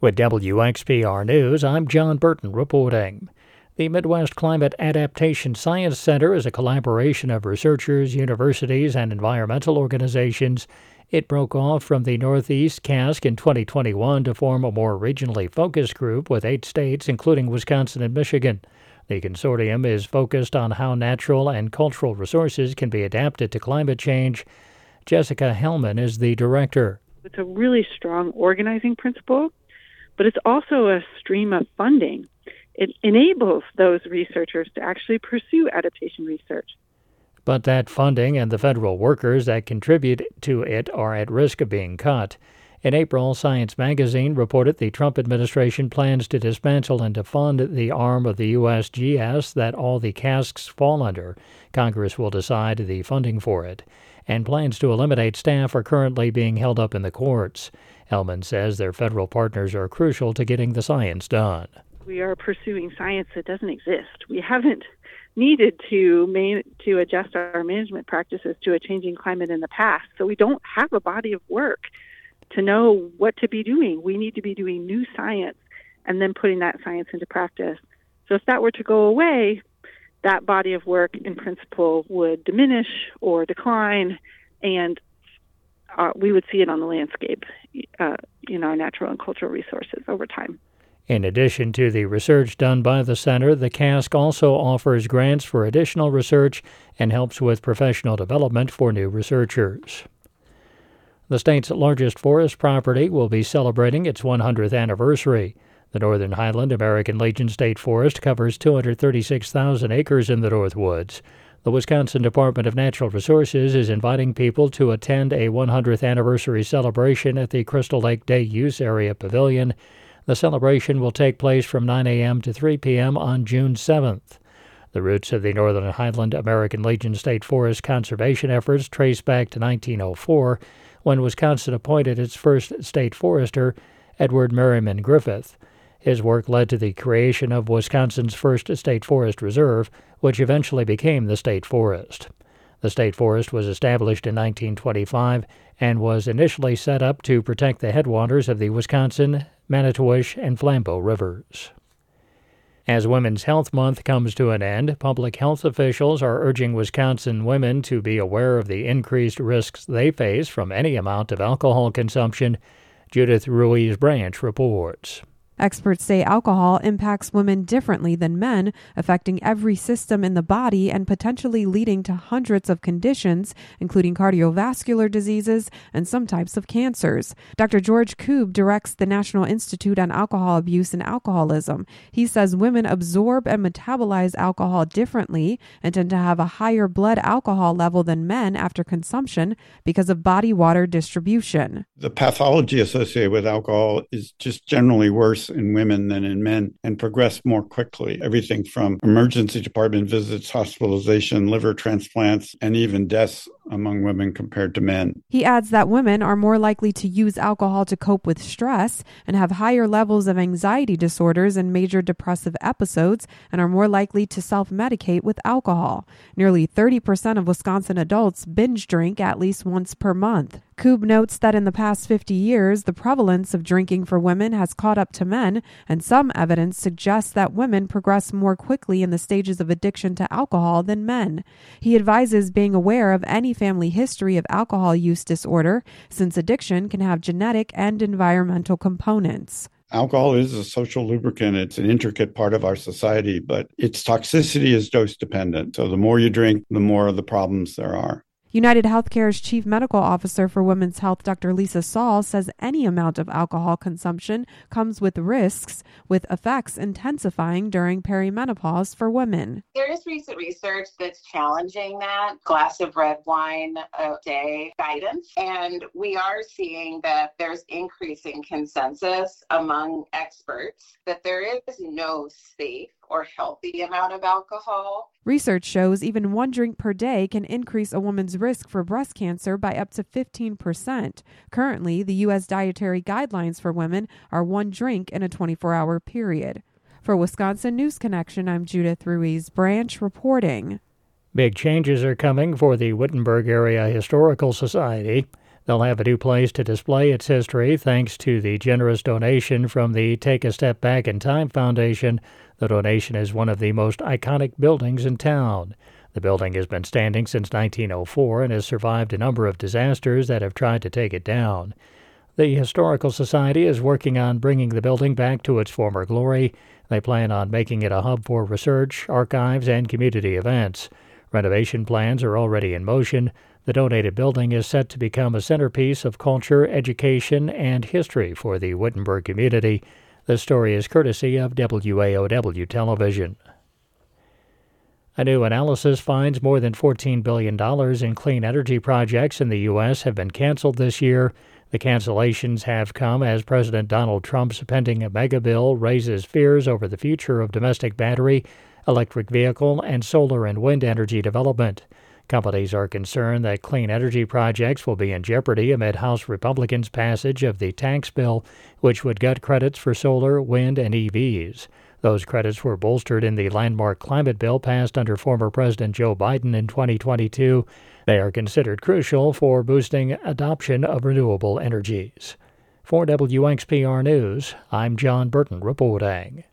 With WXPR News, I'm John Burton reporting. The Midwest Climate Adaptation Science Center is a collaboration of researchers, universities, and environmental organizations. It broke off from the Northeast CASC in 2021 to form a more regionally focused group with 8 states, including Wisconsin and Michigan. The consortium is focused on how natural and cultural resources can be adapted to climate change. Jessica Hellman is the director. It's a really strong organizing principle, but it's also a stream of funding. It enables those researchers to actually pursue adaptation research. But that funding and the federal workers that contribute to it are at risk of being cut. In April, Science Magazine reported the Trump administration plans to dismantle and defund the arm of the USGS that all the CASCs fall under. Congress will decide the funding for it. And plans to eliminate staff are currently being held up in the courts. Hellman says their federal partners are crucial to getting the science done. We are pursuing science that doesn't exist. We haven't needed to adjust our management practices to a changing climate in the past, so we don't have a body of work to know what to be doing. We need to be doing new science and then putting that science into practice. So if that were to go away, that body of work in principle would diminish or decline, and we would see it on the landscape in our natural and cultural resources over time. In addition to the research done by the center, the CASC also offers grants for additional research and helps with professional development for new researchers. The state's largest forest property will be celebrating its 100th anniversary. The Northern Highland American Legion State Forest covers 236,000 acres in the Northwoods. The Wisconsin Department of Natural Resources is inviting people to attend a 100th anniversary celebration at the Crystal Lake Day Use Area Pavilion. The celebration will take place from 9 a.m. to 3 p.m. on June 7th. The roots of the Northern Highland American Legion State Forest conservation efforts trace back to 1904, when Wisconsin appointed its first state forester, Edward Merriman Griffith. His work led to the creation of Wisconsin's first state forest reserve, which eventually became the state forest. The state forest was established in 1925 and was initially set up to protect the headwaters of the Wisconsin, Manitowish, and Flambeau rivers. As Women's Health Month comes to an end, public health officials are urging Wisconsin women to be aware of the increased risks they face from any amount of alcohol consumption. Judith Ruiz-Branch reports. Experts say alcohol impacts women differently than men, affecting every system in the body and potentially leading to hundreds of conditions, including cardiovascular diseases and some types of cancers. Dr. George Koob directs the National Institute on Alcohol Abuse and Alcoholism. He says women absorb and metabolize alcohol differently and tend to have a higher blood alcohol level than men after consumption because of body water distribution. The pathology associated with alcohol is just generally worse in women than in men and progress more quickly. Everything from emergency department visits, hospitalization, liver transplants, and even deaths among women compared to men. He adds that women are more likely to use alcohol to cope with stress and have higher levels of anxiety disorders and major depressive episodes and are more likely to self-medicate with alcohol. Nearly 30% of Wisconsin adults binge drink at least once per month. Koob notes that in the past 50 years, the prevalence of drinking for women has caught up to men, and some evidence suggests that women progress more quickly in the stages of addiction to alcohol than men. He advises being aware of any family history of alcohol use disorder, since addiction can have genetic and environmental components. Alcohol is a social lubricant. It's an intricate part of our society, but its toxicity is dose dependent. So the more you drink, the more of the problems there are. United Healthcare's Chief Medical Officer for Women's Health, Dr. Lisa Saul, says any amount of alcohol consumption comes with risks, with effects intensifying during perimenopause for women. There is recent research that's challenging that glass of red wine a day guidance, and we are seeing that there's increasing consensus among experts that there is no safe or healthy amount of alcohol. Research shows even one drink per day can increase a woman's risk for breast cancer by up to 15%. Currently, the U.S. dietary guidelines for women are one drink in a 24-hour period. For Wisconsin News Connection, I'm Judith Ruiz-Branch reporting. Big changes are coming for the Wittenberg Area Historical Society. They'll have a new place to display its history thanks to the generous donation from the Take a Step Back in Time Foundation. The donation is one of the most iconic buildings in town. The building has been standing since 1904 and has survived a number of disasters that have tried to take it down. The Historical Society is working on bringing the building back to its former glory. They plan on making it a hub for research, archives, and community events. Renovation plans are already in motion. The donated building is set to become a centerpiece of culture, education, and history for the Wittenberg community. The story is courtesy of WAOW Television. A new analysis finds more than $14 billion in clean energy projects in the U.S. have been canceled this year. The cancellations have come as President Donald Trump's pending mega bill raises fears over the future of domestic battery, electric vehicle, and solar and wind energy development. Companies are concerned that clean energy projects will be in jeopardy amid House Republicans' passage of the tax bill, which would gut credits for solar, wind, and EVs. Those credits were bolstered in the landmark climate bill passed under former President Joe Biden in 2022. They are considered crucial for boosting adoption of renewable energies. For WXPR News, I'm John Burton reporting.